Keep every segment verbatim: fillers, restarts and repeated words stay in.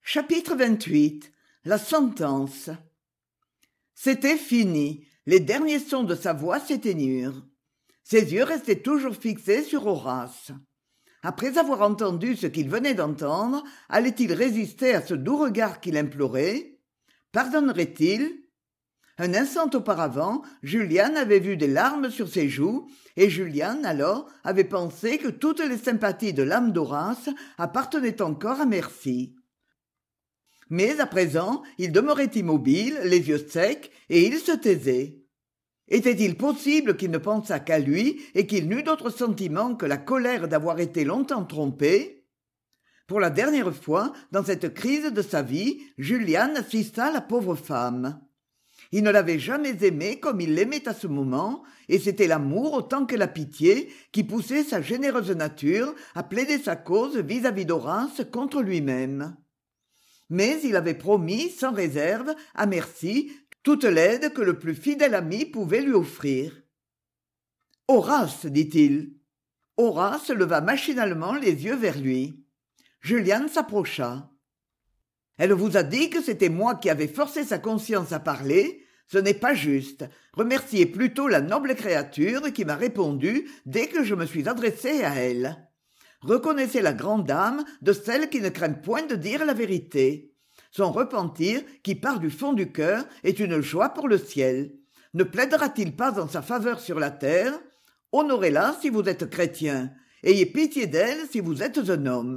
Chapitre vingt-huit. La sentence. C'était fini. Les derniers sons de sa voix s'éteignurent. Ses yeux restaient toujours fixés sur Horace. Après avoir entendu ce qu'il venait d'entendre, allait-il résister à ce doux regard qu'il implorait? Pardonnerait-il? Un instant auparavant, Julian avait vu des larmes sur ses joues, et Julian, alors, avait pensé que toutes les sympathies de l'âme d'Horace appartenaient encore à Mercy. Mais à présent, il demeurait immobile, les yeux secs, et il se taisait. Était-il possible qu'il ne pensât qu'à lui et qu'il n'eût d'autre sentiment que la colère d'avoir été longtemps trompé? Pour la dernière fois, dans cette crise de sa vie, Julian assista à la pauvre femme. Il ne l'avait jamais aimée comme il l'aimait à ce moment, et c'était l'amour autant que la pitié qui poussait sa généreuse nature à plaider sa cause vis-à-vis d'Horace contre lui-même. Mais il avait promis, sans réserve, à Mercy, toute l'aide que le plus fidèle ami pouvait lui offrir. « Horace, dit-il. » Horace leva machinalement les yeux vers lui. Julian s'approcha. « Elle vous a dit que c'était moi qui avais forcé sa conscience à parler. Ce n'est pas juste. Remerciez plutôt la noble créature qui m'a répondu dès que je me suis adressé à elle. Reconnaissez la grande âme de celle qui ne craint point de dire la vérité. Son repentir, qui part du fond du cœur, est une joie pour le ciel. Ne plaidera-t-il pas en sa faveur sur la terre? Honorez-la si vous êtes chrétien. Ayez pitié d'elle si vous êtes un homme. »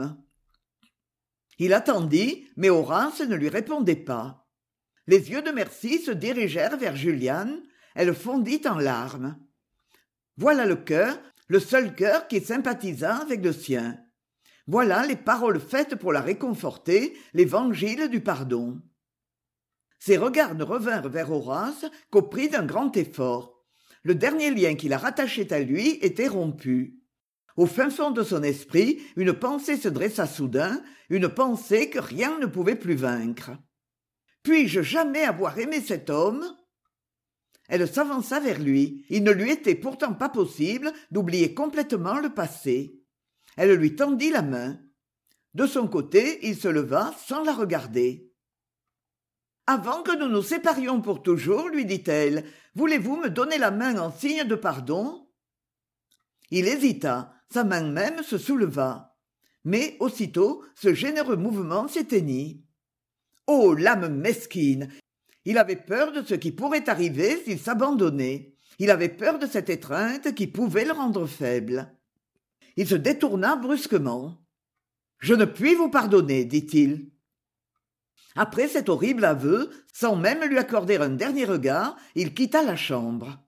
Il attendit, mais Horace ne lui répondait pas. Les yeux de Mercy se dirigèrent vers Julian. Elle fondit en larmes. Voilà le cœur, le seul cœur qui sympathisa avec le sien. Voilà les paroles faites pour la réconforter, l'évangile du pardon. Ses regards ne revinrent vers Horace qu'au prix d'un grand effort. Le dernier lien qui la rattachait à lui était rompu. Au fin fond de son esprit, une pensée se dressa soudain, une pensée que rien ne pouvait plus vaincre. Puis-je jamais avoir aimé cet homme? Elle s'avança vers lui. Il ne lui était pourtant pas possible d'oublier complètement le passé. Elle lui tendit la main. De son côté, il se leva sans la regarder. « Avant que nous nous séparions pour toujours, lui dit-elle, voulez-vous me donner la main en signe de pardon ?» Il hésita, sa main même se souleva. Mais aussitôt, ce généreux mouvement s'éteignit. Oh, l'âme mesquine! Il avait peur de ce qui pourrait arriver s'il s'abandonnait. Il avait peur de cette étreinte qui pouvait le rendre faible. Il se détourna brusquement. « Je ne puis vous pardonner, dit-il. » Après cet horrible aveu, sans même lui accorder un dernier regard, il quitta la chambre.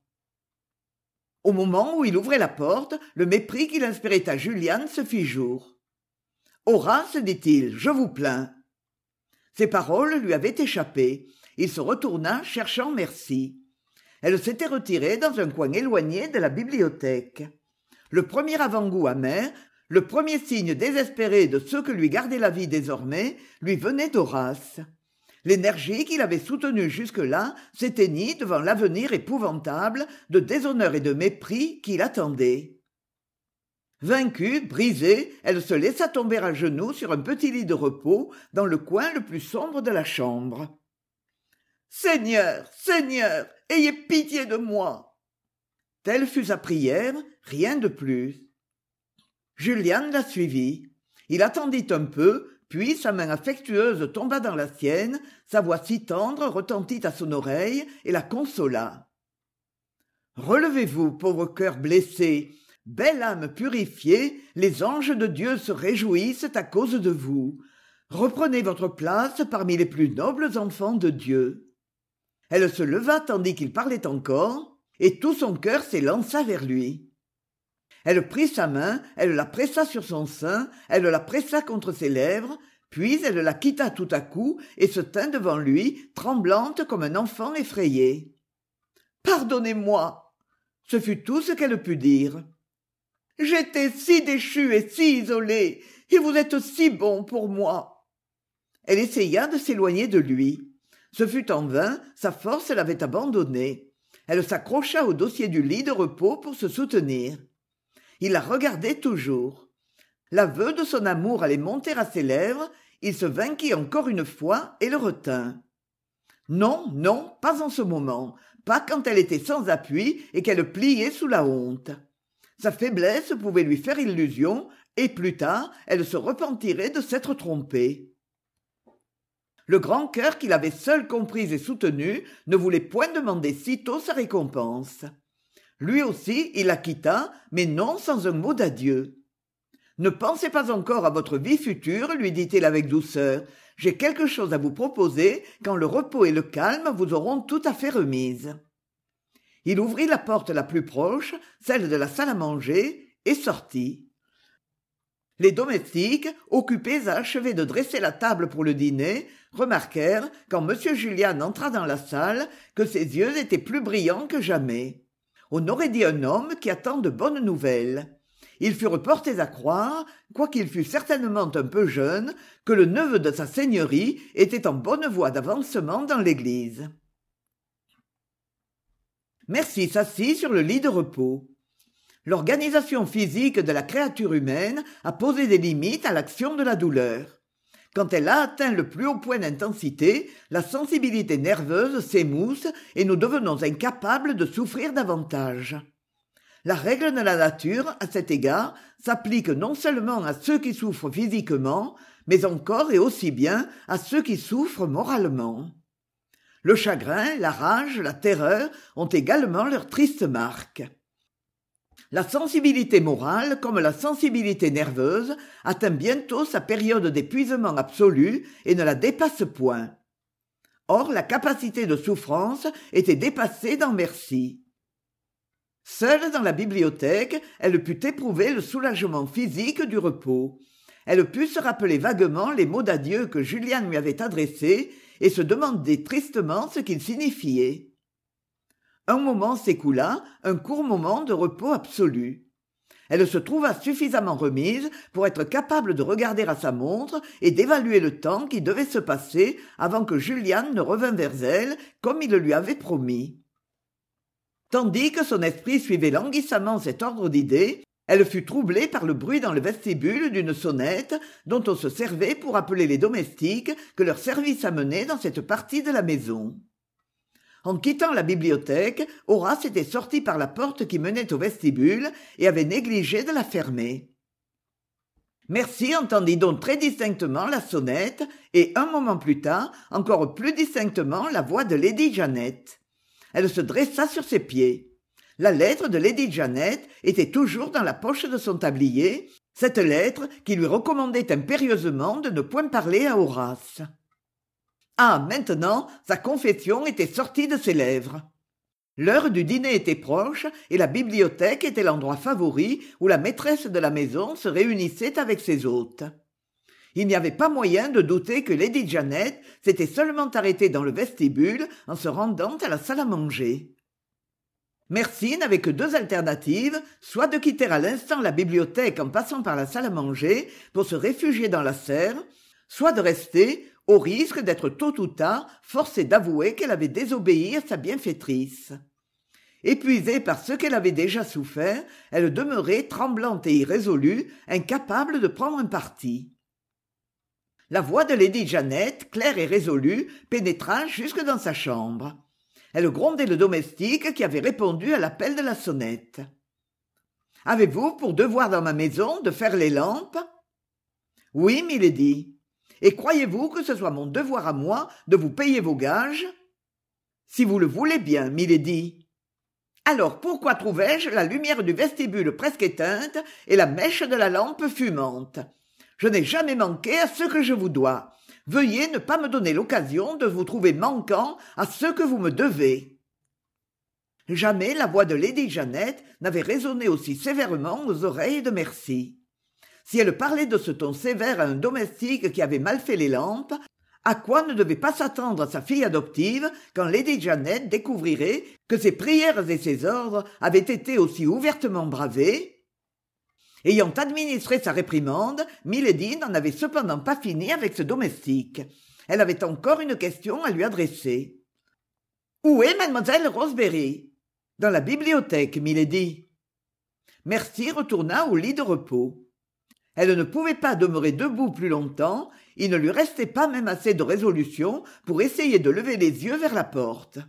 Au moment où il ouvrait la porte, le mépris qu'il inspirait à Julian se fit jour. « Horace, dit-il, je vous plains. » Ces paroles lui avaient échappé. Il se retourna, cherchant Mercy. Elle s'était retirée dans un coin éloigné de la bibliothèque. Le premier avant-goût amer, le premier signe désespéré de ce que lui gardait la vie désormais, lui venait d'Horace. L'énergie qu'il avait soutenue jusque-là s'éteignit devant l'avenir épouvantable de déshonneur et de mépris qui l'attendait. Vaincue, brisée, elle se laissa tomber à genoux sur un petit lit de repos dans le coin le plus sombre de la chambre. « Seigneur, Seigneur, ayez pitié de moi !» Telle fut sa prière, rien de plus. Julian la suivit. Il attendit un peu, puis sa main affectueuse tomba dans la sienne, sa voix si tendre retentit à son oreille et la consola. « Relevez-vous, pauvre cœur blessé, belle âme purifiée, les anges de Dieu se réjouissent à cause de vous. Reprenez votre place parmi les plus nobles enfants de Dieu. » Elle se leva tandis qu'il parlait encore, et tout son cœur s'élança vers lui. Elle prit sa main, elle la pressa sur son sein, elle la pressa contre ses lèvres, puis elle la quitta tout à coup et se tint devant lui, tremblante comme un enfant effrayé. « Pardonnez-moi !» Ce fut tout ce qu'elle put dire. « J'étais si déchue et si isolée, et vous êtes si bon pour moi !» Elle essaya de s'éloigner de lui. Ce fut en vain, sa force l'avait abandonnée. Elle s'accrocha au dossier du lit de repos pour se soutenir. Il la regardait toujours. L'aveu de son amour allait monter à ses lèvres, il se vainquit encore une fois et le retint. Non, non, pas en ce moment, pas quand elle était sans appui et qu'elle pliait sous la honte. Sa faiblesse pouvait lui faire illusion, et plus tard, elle se repentirait de s'être trompée. Le grand cœur qu'il avait seul compris et soutenu ne voulait point demander sitôt sa récompense. Lui aussi, il la quitta, mais non sans un mot d'adieu. « Ne pensez pas encore à votre vie future, lui dit-il avec douceur. J'ai quelque chose à vous proposer quand le repos et le calme vous auront tout à fait remise. » Il ouvrit la porte la plus proche, celle de la salle à manger, et sortit. Les domestiques, occupés à achever de dresser la table pour le dîner, remarquèrent, quand M. Julien entra dans la salle, que ses yeux étaient plus brillants que jamais. On aurait dit un homme qui attend de bonnes nouvelles. Ils furent portés à croire, quoiqu'il fût certainement un peu jeune, que le neveu de sa seigneurie était en bonne voie d'avancement dans l'église. Merci s'assit sur le lit de repos. L'organisation physique de la créature humaine a posé des limites à l'action de la douleur. Quand elle a atteint le plus haut point d'intensité, la sensibilité nerveuse s'émousse et nous devenons incapables de souffrir davantage. La règle de la nature, à cet égard, s'applique non seulement à ceux qui souffrent physiquement, mais encore et aussi bien à ceux qui souffrent moralement. Le chagrin, la rage, la terreur ont également leur triste marque. La sensibilité morale, comme la sensibilité nerveuse, atteint bientôt sa période d'épuisement absolu et ne la dépasse point. Or, la capacité de souffrance était dépassée dans Merci. Seule dans la bibliothèque, elle put éprouver le soulagement physique du repos. Elle put se rappeler vaguement les mots d'adieu que Julien lui avait adressés et se demander tristement ce qu'ils signifiaient. Un moment s'écoula, un court moment de repos absolu. Elle se trouva suffisamment remise pour être capable de regarder à sa montre et d'évaluer le temps qui devait se passer avant que Julien ne revînt vers elle, comme il le lui avait promis. Tandis que son esprit suivait languissamment cet ordre d'idées, elle fut troublée par le bruit dans le vestibule d'une sonnette dont on se servait pour appeler les domestiques que leur service amenait dans cette partie de la maison. En quittant la bibliothèque, Horace était sorti par la porte qui menait au vestibule et avait négligé de la fermer. Merci entendit donc très distinctement la sonnette et, un moment plus tard, encore plus distinctement la voix de lady Janet. Elle se dressa sur ses pieds. La lettre de lady Janet était toujours dans la poche de son tablier, cette lettre qui lui recommandait impérieusement de ne point parler à Horace. Ah, maintenant, sa confession était sortie de ses lèvres. L'heure du dîner était proche et la bibliothèque était l'endroit favori où la maîtresse de la maison se réunissait avec ses hôtes. Il n'y avait pas moyen de douter que lady Janet s'était seulement arrêtée dans le vestibule en se rendant à la salle à manger. Merci n'avait que deux alternatives, soit de quitter à l'instant la bibliothèque en passant par la salle à manger pour se réfugier dans la serre, soit de rester, au risque d'être tôt ou tard forcée d'avouer qu'elle avait désobéi à sa bienfaitrice. Épuisée par ce qu'elle avait déjà souffert, elle demeurait tremblante et irrésolue, incapable de prendre un parti. La voix de lady Janet, claire et résolue, pénétra jusque dans sa chambre. Elle grondait le domestique qui avait répondu à l'appel de la sonnette. « Avez-vous pour devoir dans ma maison de faire les lampes ?»« Oui, milady. Et croyez-vous que ce soit mon devoir à moi de vous payer vos gages ?»« Si vous le voulez bien, milady. »« Alors pourquoi trouvais-je la lumière du vestibule presque éteinte et la mèche de la lampe fumante ? Je n'ai jamais manqué à ce que je vous dois. Veuillez ne pas me donner l'occasion de vous trouver manquant à ce que vous me devez. » Jamais la voix de lady Janet n'avait résonné aussi sévèrement aux oreilles de Merci. Si elle parlait de ce ton sévère à un domestique qui avait mal fait les lampes, à quoi ne devait pas s'attendre sa fille adoptive quand lady Janet découvrirait que ses prières et ses ordres avaient été aussi ouvertement bravés? Ayant administré sa réprimande, milady n'en avait cependant pas fini avec ce domestique. Elle avait encore une question à lui adresser. « Où est mademoiselle Roseberry ?»« Dans la bibliothèque, milady. » Merci retourna au lit de repos. Elle ne pouvait pas demeurer debout plus longtemps, il ne lui restait pas même assez de résolution pour essayer de lever les yeux vers la porte.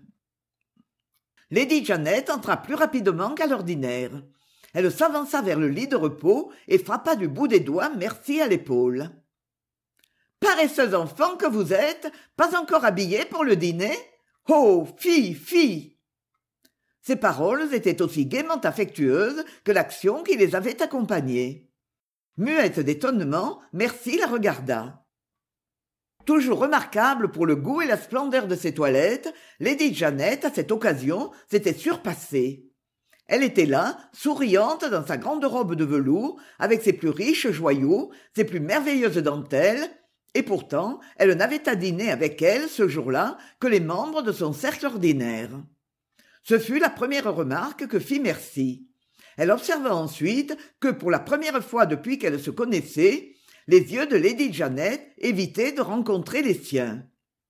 Lady Janet entra plus rapidement qu'à l'ordinaire. Elle s'avança vers le lit de repos et frappa du bout des doigts Mercy à l'épaule. « Paresseuse enfant que vous êtes, pas encore habillée pour le dîner ? Oh, fille, fille !» Ces paroles étaient aussi gaiement affectueuses que l'action qui les avait accompagnées. Muette d'étonnement, Mercy la regarda. Toujours remarquable pour le goût et la splendeur de ses toilettes, Lady Janet, à cette occasion, s'était surpassée. Elle était là, souriante dans sa grande robe de velours, avec ses plus riches joyaux, ses plus merveilleuses dentelles, et pourtant elle n'avait à dîner avec elle ce jour-là que les membres de son cercle ordinaire. Ce fut la première remarque que fit Mercy. Elle observa ensuite que, pour la première fois depuis qu'elle se connaissait, les yeux de Lady Janet évitaient de rencontrer les siens.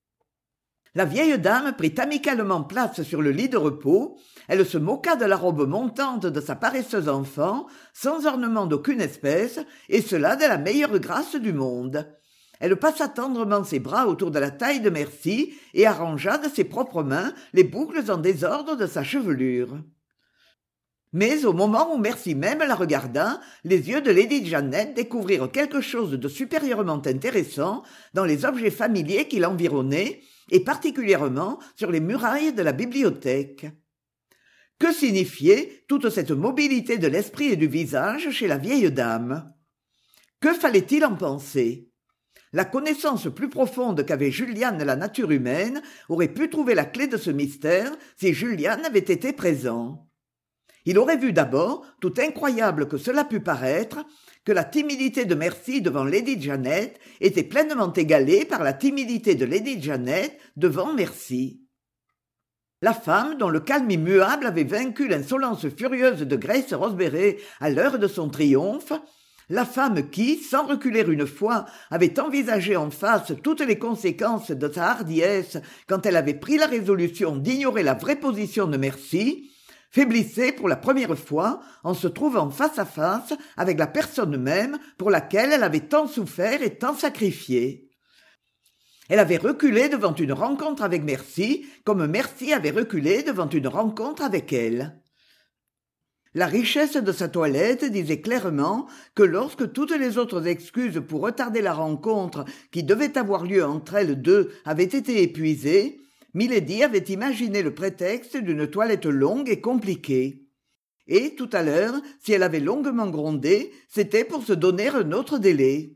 La vieille dame prit amicalement place sur le lit de repos, elle se moqua de la robe montante de sa paresseuse enfant, sans ornement d'aucune espèce, et cela de la meilleure grâce du monde. Elle passa tendrement ses bras autour de la taille de Mercy et arrangea de ses propres mains les boucles en désordre de sa chevelure. Mais au moment où Mercy même la regarda, les yeux de Lady Janet découvrirent quelque chose de supérieurement intéressant dans les objets familiers qui l'environnaient, et particulièrement sur les murailles de la bibliothèque. Que signifiait toute cette mobilité de l'esprit et du visage chez la vieille dame ? Que fallait-il en penser ? La connaissance plus profonde qu'avait Julian de la nature humaine aurait pu trouver la clé de ce mystère si Julian avait été présent. Il aurait vu d'abord, tout incroyable que cela pût paraître, que la timidité de Mercy devant Lady Janet était pleinement égalée par la timidité de Lady Janet devant Mercy. La femme dont le calme immuable avait vaincu l'insolence furieuse de Grace Roseberry à l'heure de son triomphe, la femme qui, sans reculer une fois, avait envisagé en face toutes les conséquences de sa hardiesse quand elle avait pris la résolution d'ignorer la vraie position de Mercy, faiblissait pour la première fois en se trouvant face à face avec la personne même pour laquelle elle avait tant souffert et tant sacrifié. Elle avait reculé devant une rencontre avec Mercy comme Mercy avait reculé devant une rencontre avec elle. La richesse de sa toilette disait clairement que lorsque toutes les autres excuses pour retarder la rencontre qui devait avoir lieu entre elles deux avaient été épuisées, Milady avait imaginé le prétexte d'une toilette longue et compliquée. Et, tout à l'heure, si elle avait longuement grondé, c'était pour se donner un autre délai.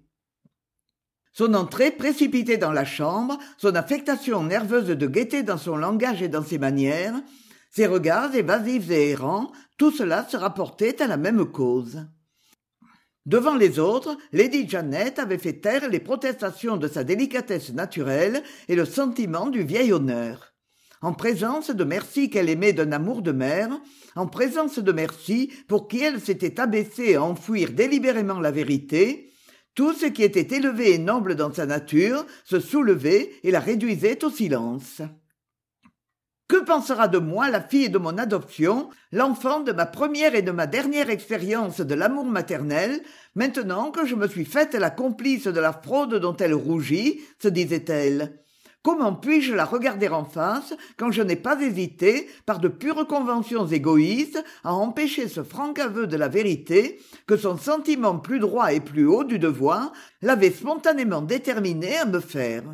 Son entrée précipitée dans la chambre, son affectation nerveuse de gaieté dans son langage et dans ses manières, ses regards évasifs et errants, tout cela se rapportait à la même cause. Devant les autres, Lady Janet avait fait taire les protestations de sa délicatesse naturelle et le sentiment du vieil honneur. En présence de Mercy qu'elle aimait d'un amour de mère, en présence de Mercy pour qui elle s'était abaissée à enfouir délibérément la vérité, tout ce qui était élevé et noble dans sa nature se soulevait et la réduisait au silence. Que pensera de moi la fille de mon adoption, l'enfant de ma première et de ma dernière expérience de l'amour maternel, maintenant que je me suis faite la complice de la fraude dont elle rougit, se disait-elle. Comment puis-je la regarder en face quand je n'ai pas hésité, par de pures conventions égoïstes, à empêcher ce franc aveu de la vérité que son sentiment plus droit et plus haut du devoir l'avait spontanément déterminée à me faire.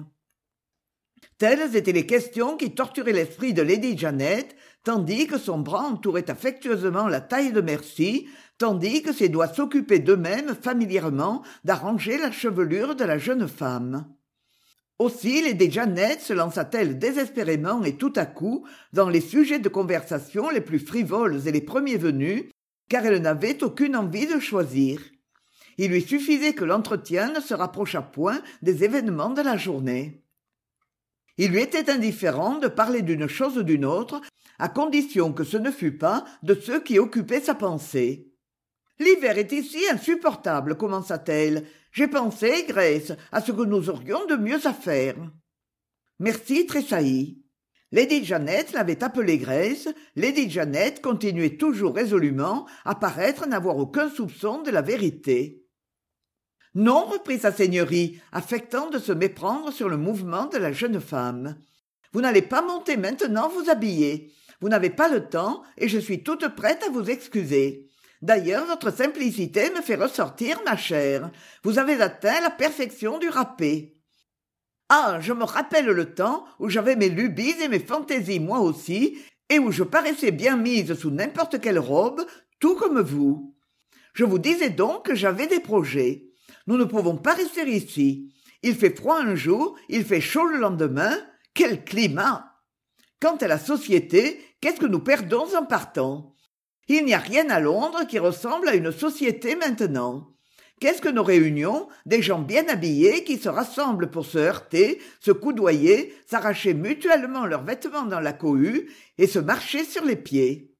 Telles étaient les questions qui torturaient l'esprit de Lady Janet, tandis que son bras entourait affectueusement la taille de Mercy, tandis que ses doigts s'occupaient d'eux-mêmes familièrement d'arranger la chevelure de la jeune femme. Aussi Lady Janet se lança-t-elle désespérément et tout à coup dans les sujets de conversation les plus frivoles et les premiers venus, car elle n'avait aucune envie de choisir. Il lui suffisait que l'entretien ne se rapprochât point des événements de la journée. Il lui était indifférent de parler d'une chose ou d'une autre, à condition que ce ne fût pas de ceux qui occupaient sa pensée. « L'hiver est ici insupportable, commença-t-elle. J'ai pensé, Grace, à ce que nous aurions de mieux à faire. » Mercy tressaillit. Lady Janet l'avait appelée Grace, Lady Janet continuait toujours résolument à paraître n'avoir aucun soupçon de la vérité. Non, reprit sa seigneurie, affectant de se méprendre sur le mouvement de la jeune femme. Vous n'allez pas monter maintenant vous habiller. Vous n'avez pas le temps, et je suis toute prête à vous excuser. D'ailleurs, votre simplicité me fait ressortir, ma chère. Vous avez atteint la perfection du râpé. Ah, je me rappelle le temps où j'avais mes lubies et mes fantaisies moi aussi, et où je paraissais bien mise sous n'importe quelle robe, tout comme vous. Je vous disais donc que j'avais des projets. Nous ne pouvons pas rester ici. Il fait froid un jour, il fait chaud le lendemain. Quel climat! Quant à la société, qu'est-ce que nous perdons en partant? Il n'y a rien à Londres qui ressemble à une société maintenant. Qu'est-ce que nos réunions, des gens bien habillés qui se rassemblent pour se heurter, se coudoyer, s'arracher mutuellement leurs vêtements dans la cohue et se marcher sur les pieds.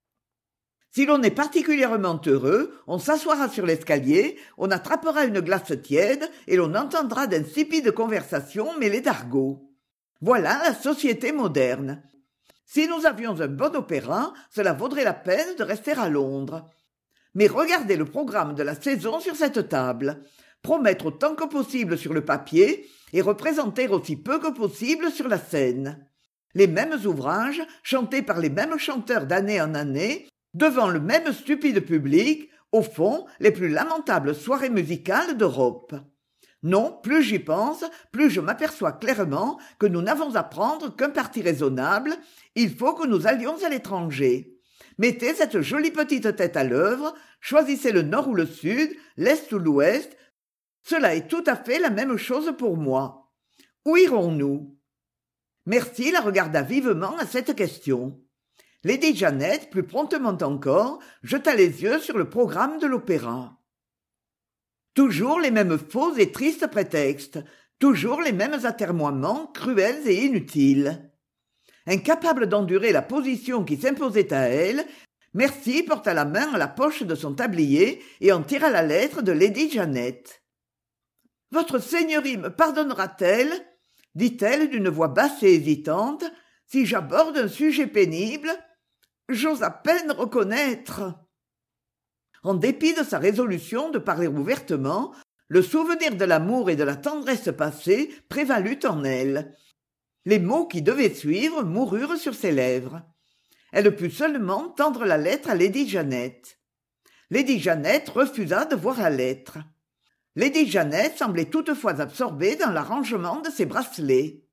Si l'on est particulièrement heureux, on s'assoira sur l'escalier, on attrapera une glace tiède et l'on entendra d'insipides conversations mêlées d'argot. Voilà la société moderne. Si nous avions un bon opéra, cela vaudrait la peine de rester à Londres. Mais regardez le programme de la saison sur cette table. Promettre autant que possible sur le papier et représenter aussi peu que possible sur la scène. Les mêmes ouvrages, chantés par les mêmes chanteurs d'année en année, devant le même stupide public, au fond, les plus lamentables soirées musicales d'Europe. Non, plus j'y pense, plus je m'aperçois clairement que nous n'avons à prendre qu'un parti raisonnable, il faut que nous allions à l'étranger. Mettez cette jolie petite tête à l'œuvre, choisissez le nord ou le sud, l'est ou l'ouest, cela est tout à fait la même chose pour moi. Où irons-nous? Mercy la regarda vivement à cette question. Lady Janet, plus promptement encore, jeta les yeux sur le programme de l'opéra. Toujours les mêmes faux et tristes prétextes, toujours les mêmes atermoiements cruels et inutiles. Incapable d'endurer la position qui s'imposait à elle, Mercy porta la main à la poche de son tablier et en tira la lettre de Lady Janet. « Votre seigneurie me pardonnera-t-elle, dit-elle d'une voix basse et hésitante, si j'aborde un sujet pénible? J'ose à peine reconnaître. » En dépit de sa résolution de parler ouvertement, le souvenir de l'amour et de la tendresse passée prévalut en elle. Les mots qui devaient suivre moururent sur ses lèvres. Elle put seulement tendre la lettre à Lady Janet. Lady Janet refusa de voir la lettre. Lady Janet semblait toutefois absorbée dans l'arrangement de ses bracelets.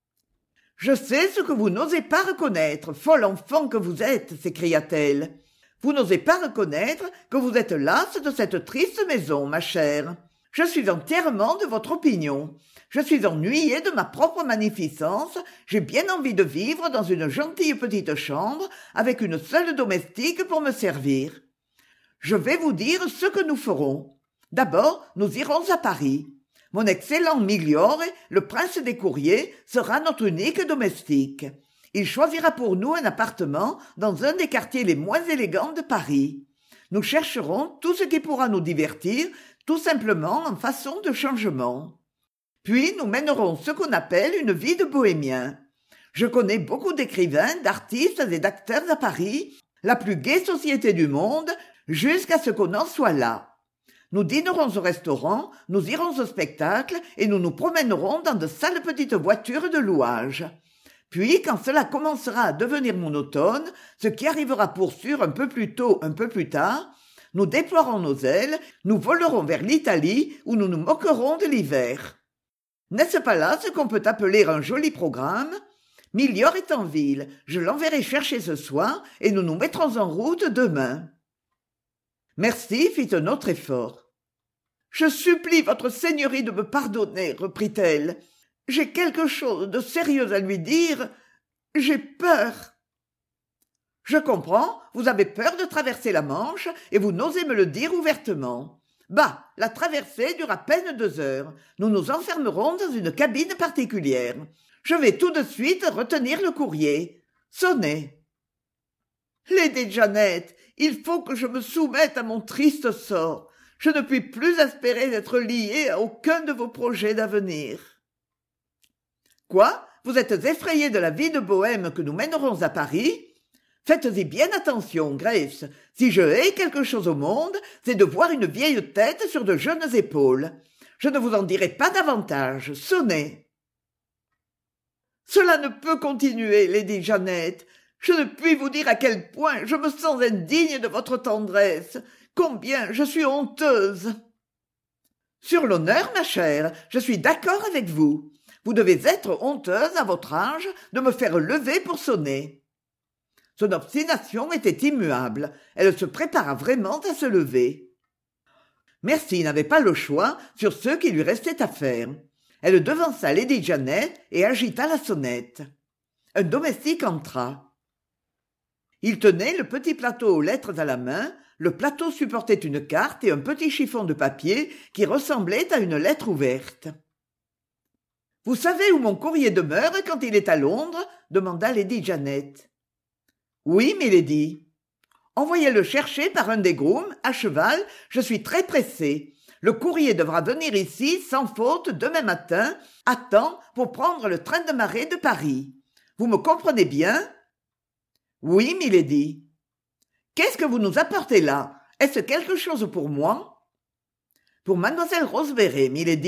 « Je sais ce que vous n'osez pas reconnaître, folle enfant que vous êtes, s'écria-t-elle. Vous n'osez pas reconnaître que vous êtes lasse de cette triste maison, ma chère. Je suis entièrement de votre opinion. Je suis ennuyée de ma propre magnificence, j'ai bien envie de vivre dans une gentille petite chambre avec une seule domestique pour me servir. Je vais vous dire ce que nous ferons. D'abord, nous irons à Paris. Mon excellent Migliore, le prince des courriers, sera notre unique domestique. Il choisira pour nous un appartement dans un des quartiers les moins élégants de Paris. Nous chercherons tout ce qui pourra nous divertir, tout simplement en façon de changement. Puis nous mènerons ce qu'on appelle une vie de bohémien. Je connais beaucoup d'écrivains, d'artistes et d'acteurs à Paris, la plus gaie société du monde, jusqu'à ce qu'on en soit là. Nous dînerons au restaurant, nous irons au spectacle et nous nous promènerons dans de sales petites voitures de louage. Puis, quand cela commencera à devenir monotone, ce qui arrivera pour sûr un peu plus tôt, un peu plus tard, nous déploierons nos ailes, nous volerons vers l'Italie où nous nous moquerons de l'hiver. N'est-ce pas là ce qu'on peut appeler un joli programme? Milior est en ville, je l'enverrai chercher ce soir et nous nous mettrons en route demain. » Mercy fit un autre effort. « Je supplie votre seigneurie de me pardonner, reprit-elle. J'ai quelque chose de sérieux à lui dire. J'ai peur. » « Je comprends, vous avez peur de traverser la Manche et vous n'osez me le dire ouvertement. Bah, la traversée dure à peine deux heures. Nous nous enfermerons dans une cabine particulière. Je vais tout de suite retenir le courrier. Sonnez. »« Lady Janet, il faut que je me soumette à mon triste sort. Je ne puis plus espérer d'être liée à aucun de vos projets d'avenir. » « Quoi, vous êtes effrayée de la vie de bohème que nous mènerons à Paris ? Faites-y bien attention, Grace. Si je hais quelque chose au monde, c'est de voir une vieille tête sur de jeunes épaules. Je ne vous en dirai pas davantage. Sonnez. Cela ne peut continuer, lady Jeannette. Je ne puis vous dire à quel point je me sens indigne de votre tendresse, combien je suis honteuse. Sur l'honneur, ma chère, je suis d'accord avec vous. Vous devez être honteuse à votre âge de me faire lever pour sonner. Son obstination était immuable. Elle se prépara vraiment à se lever. Mercy n'avait pas le choix sur ce qui lui restait à faire. Elle devança lady Janet et agita la sonnette. Un domestique entra. Il tenait le petit plateau aux lettres à la main. Le plateau supportait une carte et un petit chiffon de papier qui ressemblait à une lettre ouverte. « Vous savez où mon courrier demeure quand il est à Londres ?» demanda lady Janet. « Oui, milady. »« Envoyez-le chercher par un des grooms, à cheval, je suis très pressé. Le courrier devra venir ici, sans faute, demain matin, à temps pour prendre le train de marée de Paris. Vous me comprenez bien ?»« Oui, milady. »« Qu'est-ce que vous nous apportez là ? Est-ce quelque chose pour moi ?»« Pour mademoiselle Rosemary, milady. »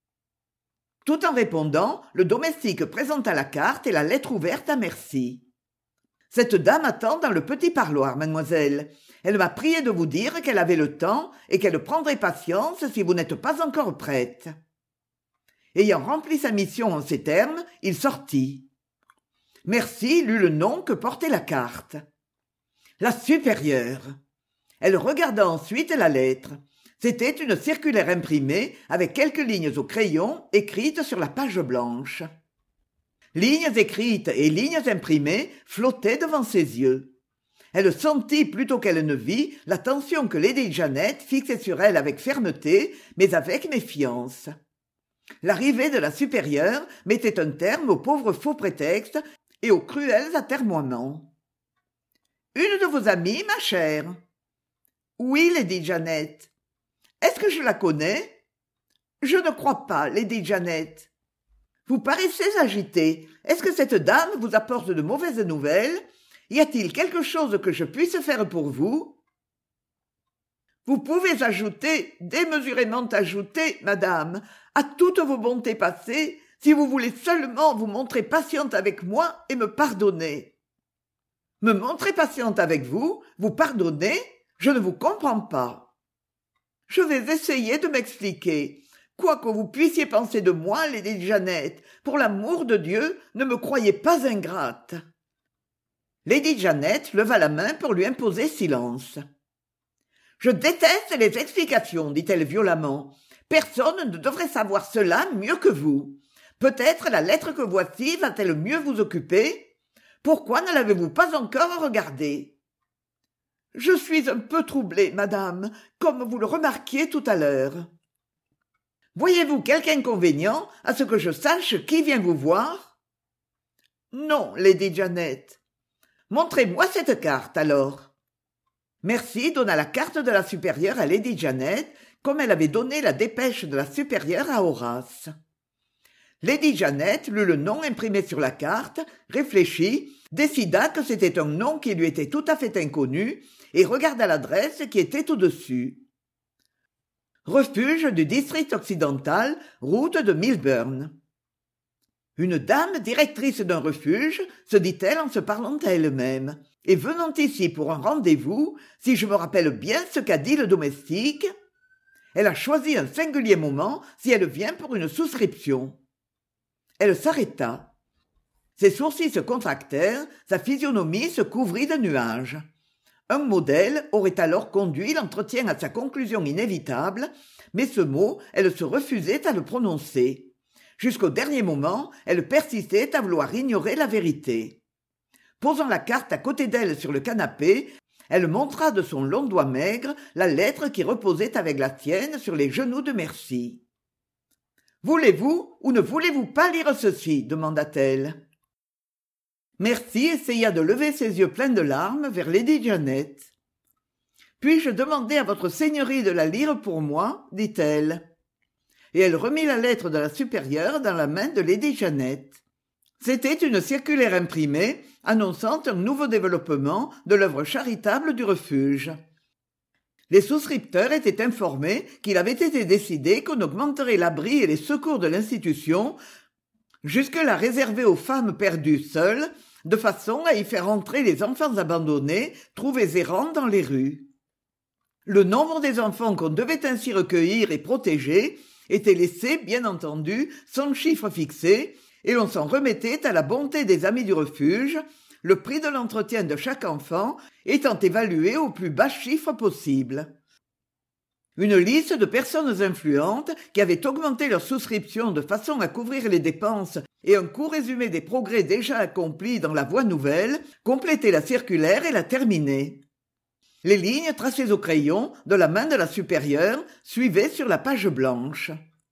Tout en répondant, le domestique présenta la carte et la lettre ouverte à Mercy. « Cette dame attend dans le petit parloir, mademoiselle. Elle m'a prié de vous dire qu'elle avait le temps et qu'elle prendrait patience si vous n'êtes pas encore prête. » Ayant rempli sa mission en ces termes, il sortit. Mercy lut le nom que portait la carte. La supérieure. Elle regarda ensuite la lettre. C'était une circulaire imprimée avec quelques lignes au crayon écrites sur la page blanche. Lignes écrites et lignes imprimées flottaient devant ses yeux. Elle sentit plutôt qu'elle ne vit l'attention que lady Janet fixait sur elle avec fermeté, mais avec méfiance. L'arrivée de la supérieure mettait un terme aux pauvres faux prétextes et aux cruels atermoiements. « Une de vos amies, ma chère ?»« Oui, lady Janet. »« Est-ce que je la connais ?»« Je ne crois pas, lady Janet. »« Vous paraissez agitée. Est-ce que cette dame vous apporte de mauvaises nouvelles ? Y a-t-il quelque chose que je puisse faire pour vous ? » Vous pouvez ajouter, démesurément ajouter, madame, à toutes vos bontés passées, si vous voulez seulement vous montrer patiente avec moi et me pardonner. Me montrer patiente avec vous, vous pardonner, je ne vous comprends pas. Je vais essayer de m'expliquer. Quoi que vous puissiez penser de moi, lady Janet, pour l'amour de Dieu, ne me croyez pas ingrate. Lady Janet leva la main pour lui imposer silence. « Je déteste les explications, dit-elle violemment. Personne ne devrait savoir cela mieux que vous. Peut-être la lettre que voici va-t-elle mieux vous occuper ? Pourquoi ne l'avez-vous pas encore regardée ? Je suis un peu troublée, madame, comme vous le remarquiez tout à l'heure. Voyez-vous quelque inconvénient à ce que je sache qui vient vous voir ? Non, lady Janet. Montrez-moi cette carte, alors. Mercy donna la carte de la supérieure à lady Janet, comme elle avait donné la dépêche de la supérieure à Horace. Lady Janet lut le nom imprimé sur la carte, réfléchit, décida que c'était un nom qui lui était tout à fait inconnu et regarda l'adresse qui était au-dessus. Refuge du district occidental, route de Milburn. Une dame directrice d'un refuge, se dit-elle en se parlant à elle-même, et venant ici pour un rendez-vous, si je me rappelle bien ce qu'a dit le domestique, elle a choisi un singulier moment si elle vient pour une souscription. Elle s'arrêta. Ses sourcils se contractèrent, sa physionomie se couvrit de nuages. Un modèle aurait alors conduit l'entretien à sa conclusion inévitable, mais ce mot, elle se refusait à le prononcer. Jusqu'au dernier moment, elle persistait à vouloir ignorer la vérité. Posant la carte à côté d'elle sur le canapé, elle montra de son long doigt maigre la lettre qui reposait avec la tienne sur les genoux de Mercy. « Voulez-vous ou ne voulez-vous pas lire ceci ?» demanda-t-elle. Mercy essaya de lever ses yeux pleins de larmes vers lady Janet. « Puis-je demander à votre seigneurie de la lire pour moi ?» dit-elle. Et elle remit la lettre de la supérieure dans la main de lady Janet. C'était une circulaire imprimée annonçant un nouveau développement de l'œuvre charitable du refuge. Les souscripteurs étaient informés qu'il avait été décidé qu'on augmenterait l'abri et les secours de l'institution, jusque-là réservés aux femmes perdues seules, de façon à y faire entrer les enfants abandonnés, trouvés errants dans les rues. Le nombre des enfants qu'on devait ainsi recueillir et protéger était laissé, bien entendu, sans chiffre fixé, et l'on s'en remettait à la bonté des amis du refuge, le prix de l'entretien de chaque enfant étant évalué au plus bas chiffre possible. Une liste de personnes influentes qui avaient augmenté leur souscription de façon à couvrir les dépenses et un court résumé des progrès déjà accomplis dans la voie nouvelle complétait la circulaire et la terminait. Les lignes tracées au crayon de la main de la supérieure suivaient sur la page blanche.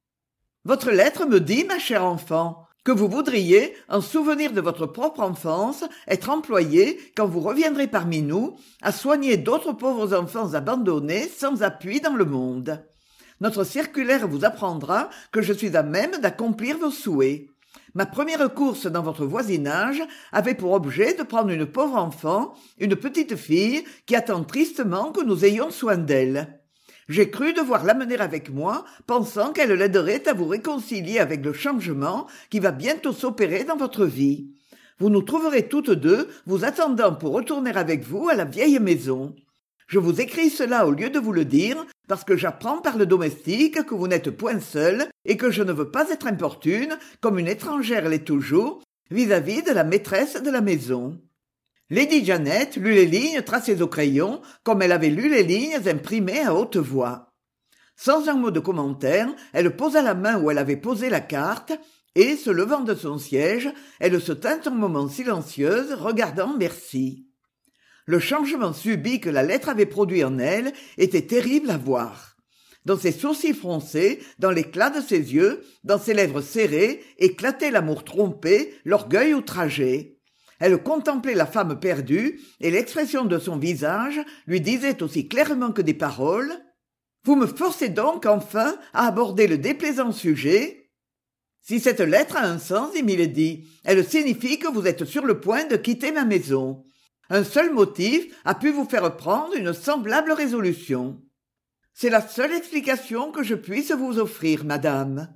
« Votre lettre me dit, ma chère enfant, que vous voudriez, en souvenir de votre propre enfance, être employé, quand vous reviendrez parmi nous, à soigner d'autres pauvres enfants abandonnés sans appui dans le monde. Notre circulaire vous apprendra que je suis à même d'accomplir vos souhaits. Ma première course dans votre voisinage avait pour objet de prendre une pauvre enfant, une petite fille, qui attend tristement que nous ayons soin d'elle. J'ai cru devoir l'amener avec moi, pensant qu'elle l'aiderait à vous réconcilier avec le changement qui va bientôt s'opérer dans votre vie. Vous nous trouverez toutes deux, vous attendant pour retourner avec vous à la vieille maison. Je vous écris cela au lieu de vous le dire, parce que j'apprends par le domestique que vous n'êtes point seule et que je ne veux pas être importune, comme une étrangère l'est toujours, vis-à-vis de la maîtresse de la maison. » Lady Janet lut les lignes tracées au crayon comme elle avait lu les lignes imprimées à haute voix. Sans un mot de commentaire, elle posa la main où elle avait posé la carte et, se levant de son siège, elle se tint un moment silencieuse, regardant Mercy. Le changement subit que la lettre avait produit en elle était terrible à voir. Dans ses sourcils froncés, dans l'éclat de ses yeux, dans ses lèvres serrées, éclatait l'amour trompé, l'orgueil outragé. Elle contemplait la femme perdue, et l'expression de son visage lui disait aussi clairement que des paroles « Vous me forcez donc enfin à aborder le déplaisant sujet ?» Si cette lettre a un sens, dit Milady, elle signifie que vous êtes sur le point de quitter ma maison. Un seul motif a pu vous faire prendre une semblable résolution. C'est la seule explication que je puisse vous offrir, madame.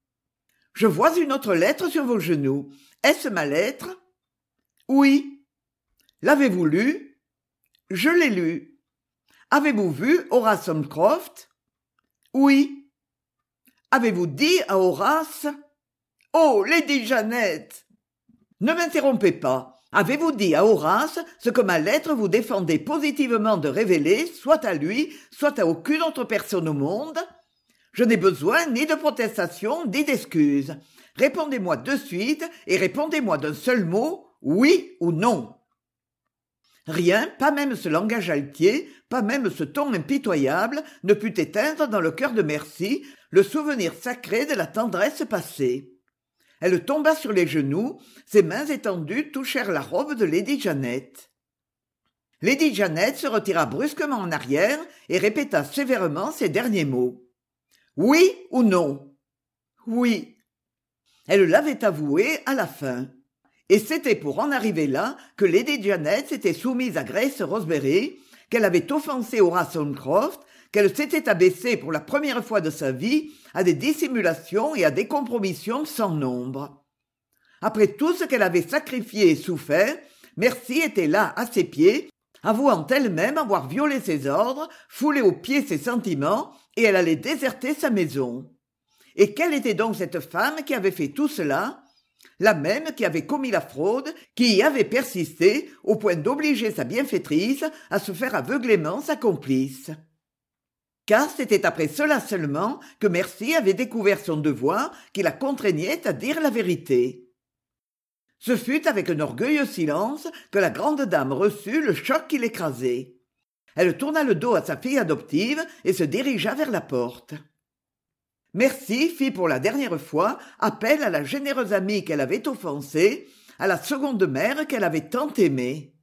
Je vois une autre lettre sur vos genoux. Est-ce ma lettre ? Oui. L'avez-vous lue? Je l'ai lue. Avez-vous vu Horace Holmcroft? Oui. Avez-vous dit à Horace? Oh, Lady Janet! Ne m'interrompez pas. Avez-vous dit à Horace ce que ma lettre vous défendait positivement de révéler, soit à lui, soit à aucune autre personne au monde? Je n'ai besoin ni de protestation, ni d'excuses. Répondez-moi de suite, et répondez-moi d'un seul mot, oui ou non. Rien, pas même ce langage altier, pas même ce ton impitoyable, ne put éteindre dans le cœur de Mercy le souvenir sacré de la tendresse passée. Elle tomba sur les genoux, ses mains étendues touchèrent la robe de Lady Janet. Lady Janet se retira brusquement en arrière et répéta sévèrement ces derniers mots. « Oui ou non ?»« Oui. » Elle l'avait avoué à la fin. Et c'était pour en arriver là que Lady Janet s'était soumise à Grace Roseberry, qu'elle avait offensé Horace Holmcroft, qu'elle s'était abaissée pour la première fois de sa vie à des dissimulations et à des compromissions sans nombre. Après tout ce qu'elle avait sacrifié et souffert, Mercy était là à ses pieds, avouant elle-même avoir violé ses ordres, foulé aux pieds ses sentiments, et elle allait déserter sa maison. Et quelle était donc cette femme qui avait fait tout cela ? La même qui avait commis la fraude, qui y avait persisté au point d'obliger sa bienfaitrice à se faire aveuglément sa complice. Car c'était après cela seulement que Mercy avait découvert son devoir qui la contraignait à dire la vérité. Ce fut avec un orgueilleux silence que la grande dame reçut le choc qui l'écrasait. Elle tourna le dos à sa fille adoptive et se dirigea vers la porte. Mercy fit pour la dernière fois appel à la généreuse amie qu'elle avait offensée, à la seconde mère qu'elle avait tant aimée.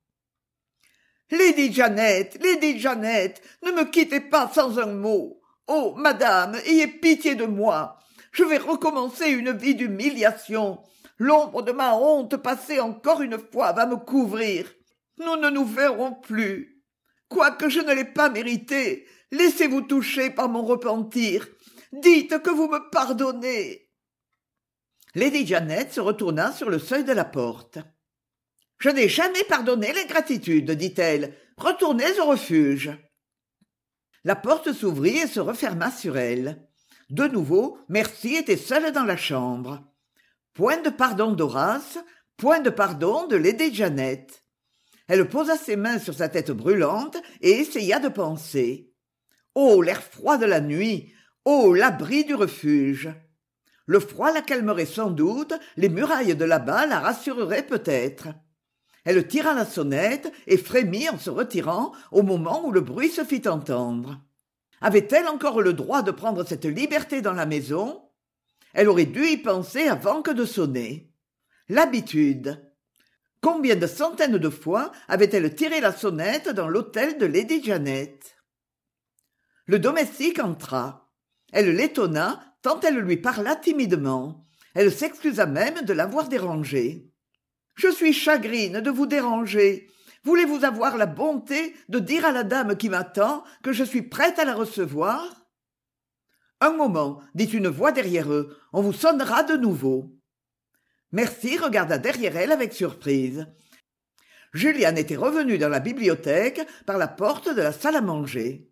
« Lady Janet, Lady Janet, ne me quittez pas sans un mot. Oh, madame, ayez pitié de moi. Je vais recommencer une vie d'humiliation. L'ombre de ma honte passée encore une fois va me couvrir. Nous ne nous verrons plus. Quoique je ne l'ai pas mérité, laissez-vous toucher par mon repentir. Dites que vous me pardonnez. Lady Janet se retourna sur le seuil de la porte. « Je n'ai jamais pardonné l'ingratitude, dit-elle. Retournez au refuge. » La porte s'ouvrit et se referma sur elle. De nouveau, Mercy était seule dans la chambre. Point de pardon d'Horace, point de pardon de Lady Janet. Elle posa ses mains sur sa tête brûlante et essaya de penser. Oh, l'air froid de la nuit! Oh, l'abri du refuge! Le froid la calmerait sans doute, les murailles de là-bas la rassureraient peut-être. Elle tira la sonnette et frémit en se retirant au moment où le bruit se fit entendre. Avait-elle encore le droit de prendre cette liberté dans la maison? Elle aurait dû y penser avant que de sonner. L'habitude. Combien de centaines de fois avait-elle tiré la sonnette dans l'hôtel de Lady Janet? Le domestique entra. Elle l'étonna tant elle lui parla timidement. Elle s'excusa même de l'avoir dérangé. « Je suis chagrine de vous déranger. Voulez-vous avoir la bonté de dire à la dame qui m'attend que je suis prête à la recevoir ?» « Un moment, dit une voix derrière eux, on vous sonnera de nouveau. » Mercy regarda derrière elle avec surprise. Julian était revenu dans la bibliothèque par la porte de la salle à manger.